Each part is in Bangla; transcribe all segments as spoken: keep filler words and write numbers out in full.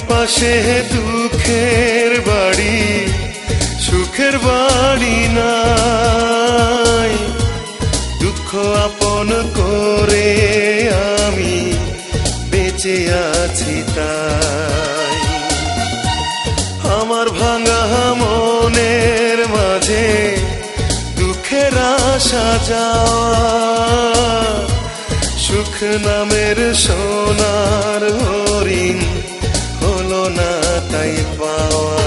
পাশে দুঃখের বাড়ি সুখের বাড়ি নাই। দুঃখ আপন করে আমি বেঁচে আছি তাই। আমার ভাঙা মনের মাঝে দুঃখের আসা যাওয়া, সুখ নামের সোনার হরিণ হলো না তাই পাওয়া।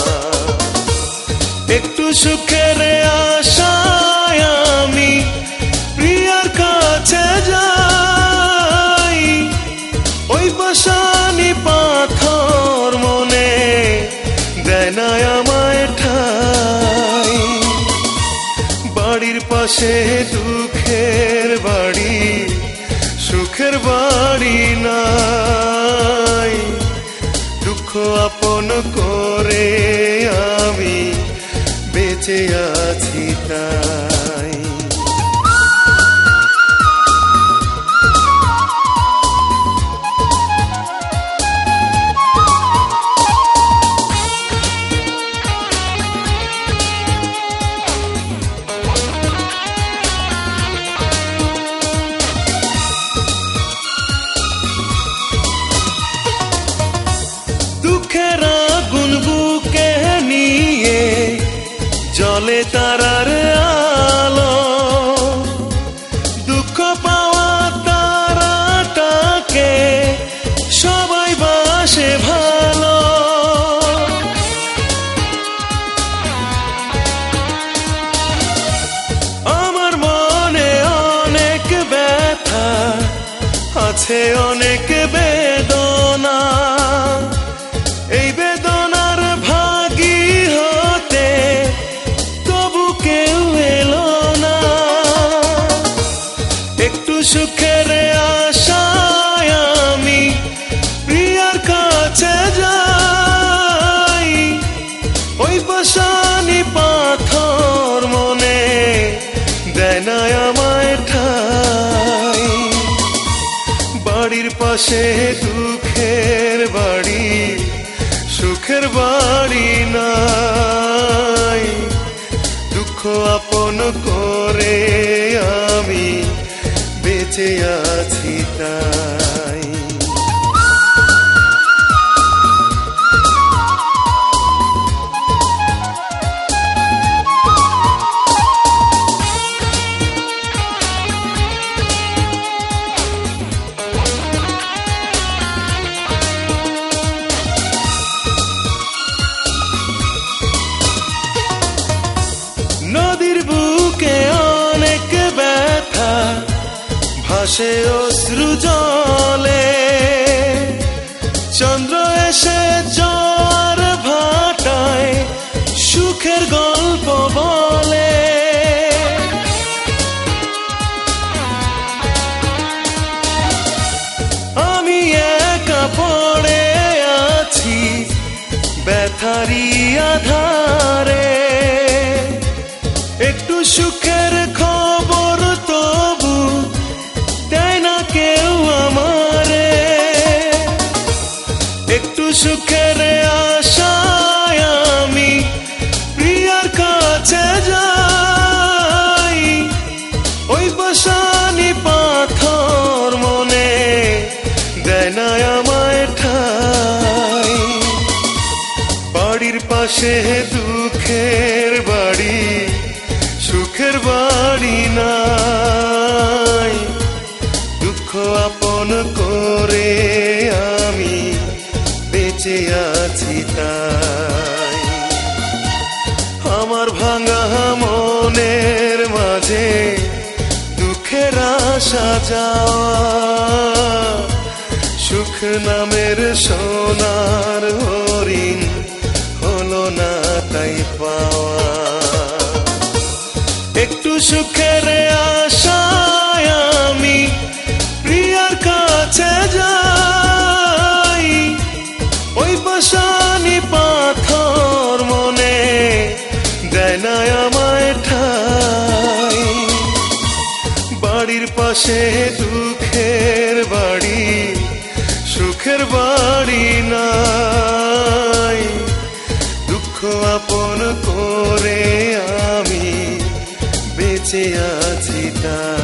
একটু সুখের আশায় আমি প্রিয়ার কাছে যাই, ওই পাষাণী পাথর মনে দেয় না আমায় ঠাই। বাড়ির পাশে দুঃখের বাড়ি সুখের বাড়ি নাই। দুঃখ আপন করে আমি বেঁচে আছি তাই। দুঃখের আগুন বুকে নিয়ে জলে তারার আলো, দুঃখ পাওয়া তারাটাকে সবাই বাসে ভালো। আমার মনে অনেক ব্যথা আছে, অনেক বেদনা। এই বেদনার ভাগী হতে তবু কেউ এলো না। একটু সুখের আশায় আমি প্রিয়ার কাছে যাই, ওই পাষাণী পাথর মনে দেয় না আমায় ঠাই। বাড়ির পাশে দুঃখের বাড়ি সুখের বাড়ি নাই। দুঃখ আপন করে আমি বেঁচে আছি তাই। নদীর বুকে অনেক ব্যথা ভাসে অশ্রু জলে, চন্দ্র এসে জ্বর ভাটায় সুখের গল্প বলে। আমি একা পড়ে আছি ব্যথারি আধারে, একটু সুখের খবর তবু দেয় না কেউ আমারে। একটু সুখের আশায় আমি প্রিয়ার কাছে যাই, ওই পাষাণী পাথর মনে দেয় না আমায় ঠাই। বাড়ির পাশে দুঃখের বাড়ি সুখের বাড়ি নাই। দুঃখ আপন করে আমি বেঁচে আছি তাই। আমার ভাঙা মনের মাঝে দুঃখের আসা যাওয়া, সুখ নামের সোনার হরিণ হলো না তাই পাওয়া। একটু সুখের আশায় আমি প্রিয়ার কাছে যাই, ওই পাষাণী পাথর মনে দেয় না আমায় ঠাই। বাড়ির পাশে দুঃখের বাড়ি সুখের বাড়ি নাই, দুঃখ আপন করে আমি বেঁচে আছি তাই।